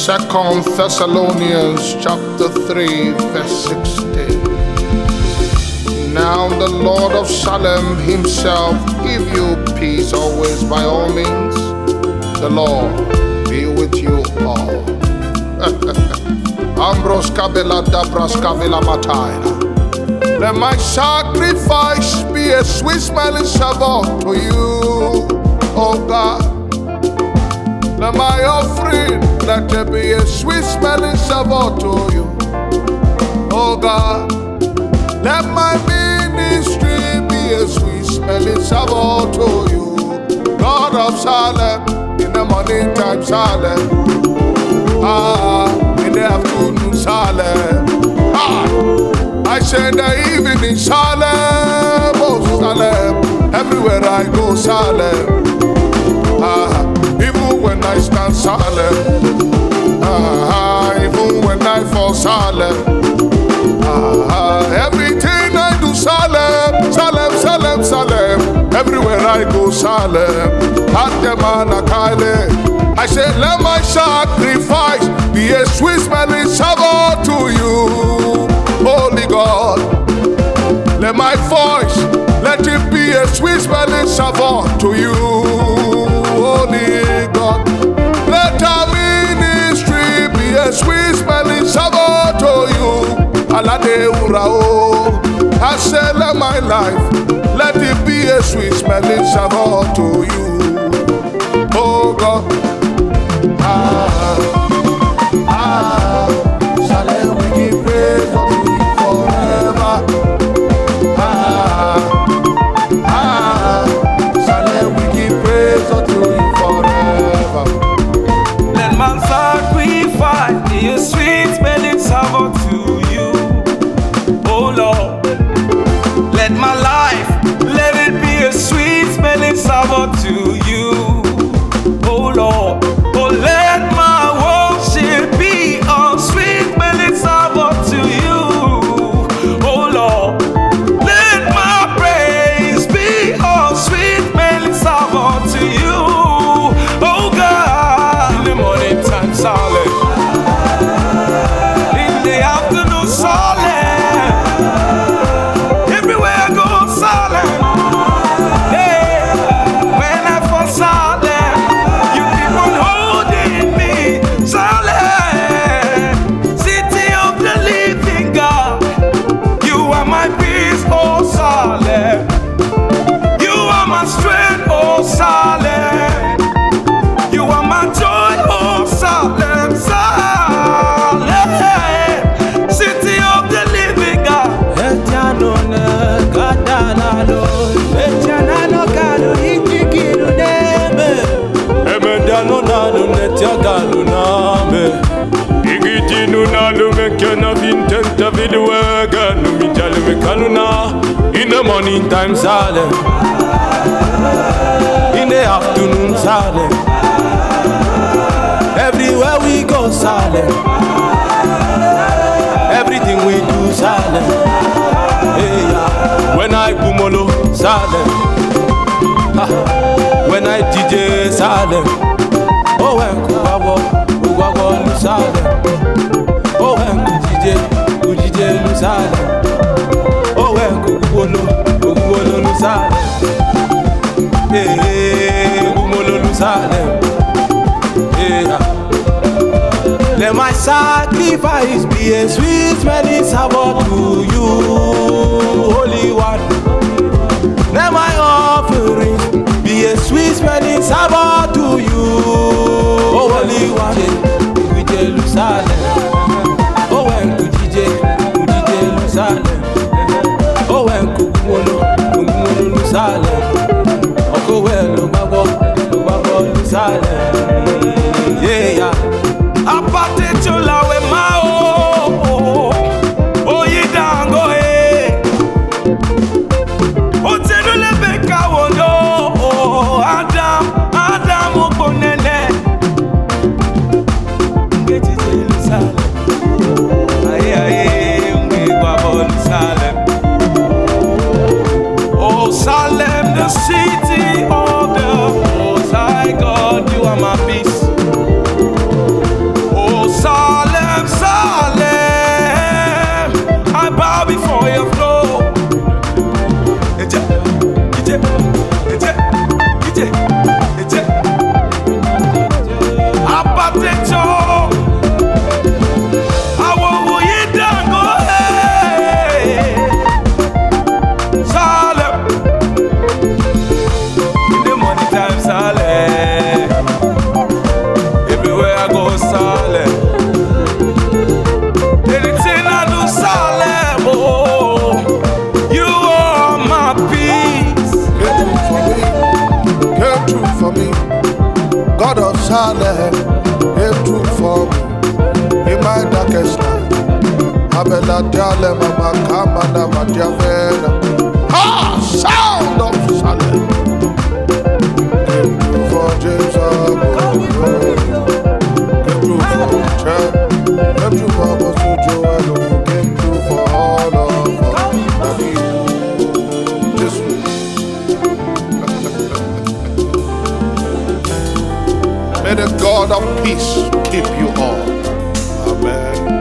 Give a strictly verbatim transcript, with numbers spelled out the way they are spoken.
Second Thessalonians chapter three, verse sixteen. Now the Lord of Salem himself give you peace always by all means. The Lord be with you all. Ambros kabela dabras kavela mataya. Let my sacrifice be a sweet smelling savour to you, oh God. Let my offering, let it be a sweet smelling savour to you, oh God. Let my ministry be a sweet smelling savour to you, God of Salem, in the morning time Salem, ah, in the afternoon Salem, ah. I say the evening Salem, oh Salem, everywhere I go Salem, ah, even when I stand Salem, ah, even when I fall Salem, ah, everything I do Salem, Salem, Salem, Salem, everywhere I go Salem, Atemana Kale. I say let my sacrifice be a sweet smelling savour to you, Holy God. Let my voice, let it be a sweet smelling savour to you, Holy God. Let our ministry be a sweet smelling savour to you, Alade Urao. I say let my life, let it be a sweet smelling savour to you, oh God. Ah, ah, Salem, we give praise unto you forever. Ah, ah, Salem, we give praise unto you forever. Let my sacrifice be a sweet smelling savour to you, oh Lord. Let my life, let it be a sweet smelling savour to you, oh Lord. Oh, let my worship be a sweet smelling savour to you, oh Lord. Let my praise be a sweet smelling savour to you, oh God. In the morning time Salem, in the afternoon Salem, everywhere I go Salem. Hey, when I fall Salem, you keep on holding me Salem, city of the living God. You are my peace, oh Salem. You are my strength, oh Salem. You are my joy, oh Salem, Salem, city of the living God. Etianone kadalalo, etianano kado ikikiru neme. Emediano nano netiagalu name. Igitinu nalo mekena vintenta vidwega numijale mekanuna. In the morning time Salem, in the afternoon Salem, everywhere we go Salem, everything we do Salem. Hey, yeah. When I bumolo Salem, ah, when I D J Salem, oh when kuwawo kuwawo lu Salem, oh when ku D J ku D J lu Salem, oh when kuwolo kuwolo lu Salem, hey, hey kumolo lu Salem, hey, yeah. Let my sacrifice be a sweet smelling savour to you, Holy One. Let my offering be a sweet smelling savour to you, oh Holy One. We Jerusalem, oh when could D J, could D J Jerusalem, oh when could Kumolo, Kumolo Jerusalem, oh go well, oh babo, oh babo Jerusalem, yeah yeah. Apate chola we ma o, o yi dango e. O tenu le beka wondo, o Adam, Adam o bonene. Ngeti Jerusalem, aye aye, unge kwa Jerusalem. Oh Salem, the city of the Most High God, you are my peace. Oh Salem came through for me in my darkest night. Abela Diale Mama Kamana Madiavera. Ah, sound of Salem came through for James Abu. Came through for Chad. Came through for Bosu Joel. Came through for all of us. This May the God of peace keep you all. Amen.